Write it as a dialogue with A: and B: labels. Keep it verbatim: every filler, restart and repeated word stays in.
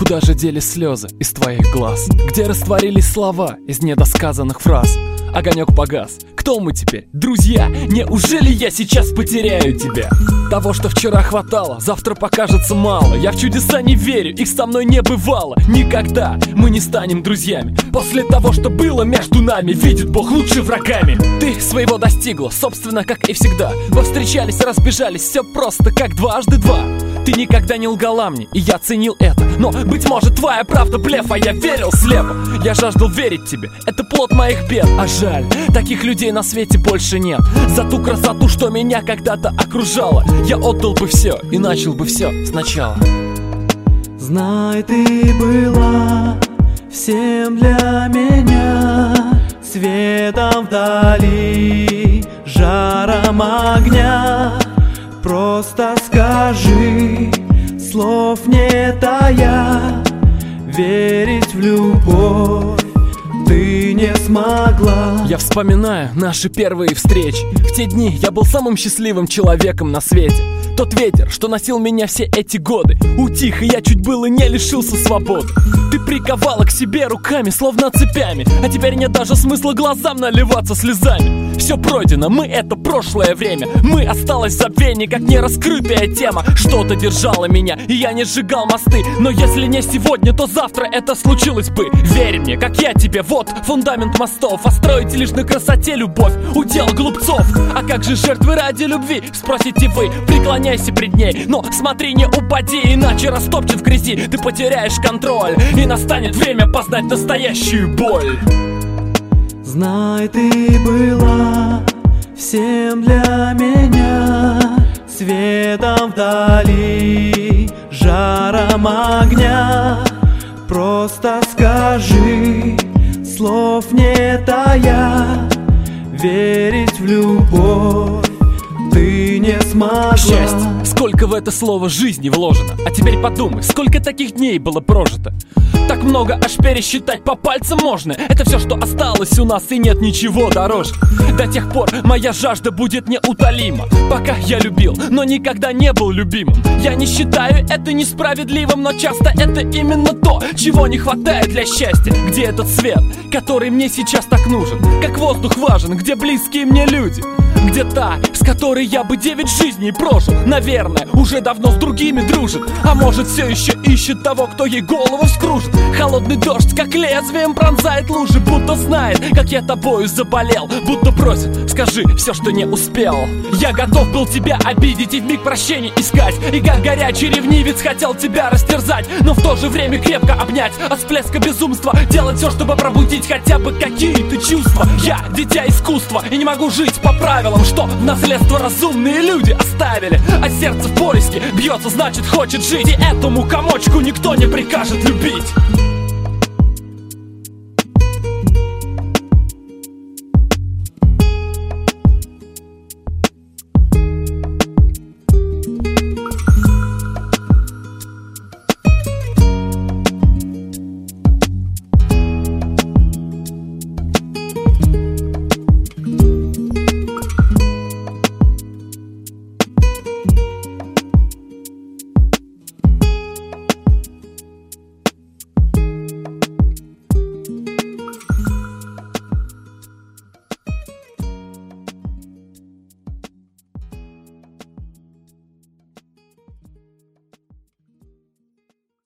A: Куда же делись слезы из твоих глаз? Где растворились слова из недосказанных фраз? Огонек погас. Кто мы теперь? Друзья? Неужели я сейчас потеряю тебя? Того, что вчера хватало, завтра покажется мало. Я в чудеса не верю, их со мной не бывало. Никогда мы не станем друзьями. После того, что было между нами, видит Бог, лучше врагами. Ты своего достигла, собственно, как и всегда. Вы встречались, разбежались, все просто, как дважды два. Ты никогда не лгала мне, и я ценил это. Но, быть может, твоя правда блеф, а я верил слепо. Я жаждал верить тебе, это плод моих бед. А жаль, таких людей на свете больше нет. За ту красоту, что меня когда-то окружала, я отдал бы все и начал бы все сначала.
B: Знай, ты была всем для меня, светом вдали, жаром огня. Просто скажи, слов не тая, верить в любовь ты не смогла.
A: Я вспоминаю наши первые встречи. В те дни я был самым счастливым человеком на свете. Тот ветер, что носил меня все эти годы, утих, и я чуть было не лишился свободы. Ты приковала к себе руками, словно цепями, а теперь нет даже смысла глазам наливаться слезами. Все пройдено, мы — это прошлое время. Мы — осталось в забвении, как нераскрытая тема. Что-то держало меня, и я не сжигал мосты. Но если не сегодня, то завтра это случилось бы. Верь мне, как я тебе, вот фундамент мостов. А строить лишь на красоте любовь — удел глупцов. А как же жертвы ради любви, спросите вы? Преклоняйся пред ней, но смотри, не упади, иначе растопчет в грязи. Ты потеряешь контроль, и настанет время познать настоящую боль.
B: Знай, ты была всем для меня, светом вдали, жаром огня. Просто скажи, слов не тая, верить в любовь ты не смогла.
A: Счастье, сколько в это слово жизни вложено. А теперь подумай, сколько таких дней было прожито. Так много, аж пересчитать по пальцам можно. Это все, что осталось у нас, и нет ничего дороже. До тех пор моя жажда будет неутолима. Пока я любил, но никогда не был любимым. Я не считаю это несправедливым, но часто это именно то, чего не хватает для счастья. Где этот свет, который мне сейчас так нужен? Как воздух важен, где близкие мне люди? Где та, с которой я бы девять жизней прожил? Наверное, уже давно с другими дружит. А может, все еще ищет того, кто ей голову вскружит. Холодный дождь, как лезвием, пронзает лужи, будто знает, как я тобою заболел. Будто просит, скажи все, что не успел. Я готов был тебя обидеть и вмиг прощения искать. И как горячий ревнивец хотел тебя растерзать, но в то же время крепко обнять. От всплеска безумства делать все, чтобы пробудить хотя бы какие-то чувства. Я дитя искусства и не могу жить по правилам, что в наследство разумные люди оставили. А сердце в поиске бьется, значит хочет жить. И этому комочку никто не прикажет любить.